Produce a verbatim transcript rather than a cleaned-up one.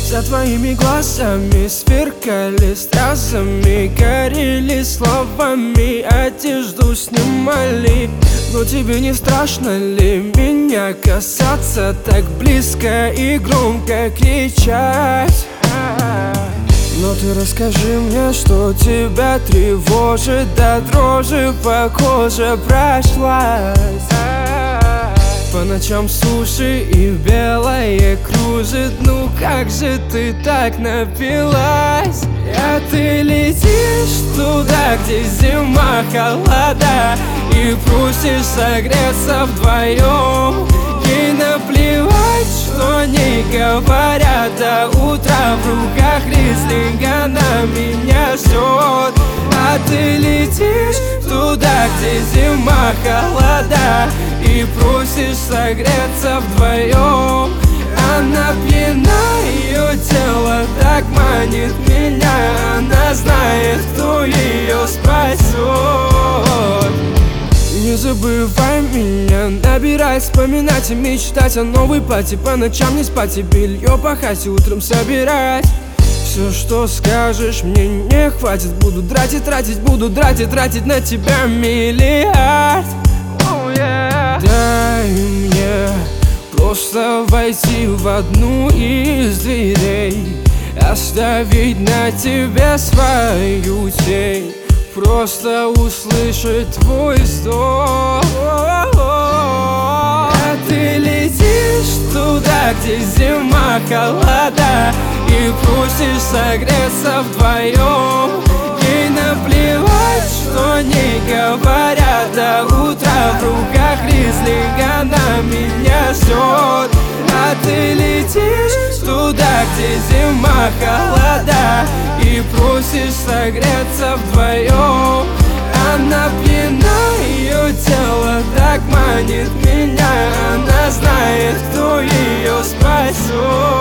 За твоими глазами сверкали стразами, горели словами, одежду снимали. Но тебе не страшно ли меня касаться, так близко и громко кричать? Но ты расскажи мне, что тебя тревожит, до дрожи по коже прошлась. По ночам суши и белое кружит. Ну как же ты так напилась? А ты летишь туда, где зима, холода, и просишь согреться вдвоем. Ей наплевать, что не говорят, до утра в руках рислинг, она меня ждет. А ты летишь туда, где зима, холода, и просишь согреться вдвоем. Она пьяна, ее тело так манит меня, она знает, кто ее спасет. Не забывай меня, набирай, вспоминать и мечтать о новой пати. По ночам не спать и белье пахать, и утром собирать. Все, что скажешь, мне не хватит. Буду драть и тратить, буду драть и тратить на тебя миллиард. Oh, yeah. Дай мне просто войти в одну из дверей, оставить на тебе свою тень, просто услышать твой стон. А ты летишь туда, где зима, холода, и просишь согреться вдвоем. Ей наплевать, что не говорят, до утра в руках рислинг, она меня ждет. А ты летишь туда, где зима, холода, и просишь согреться вдвоем. Она пьяна, ее тело так манит меня, она знает, кто ее спасет.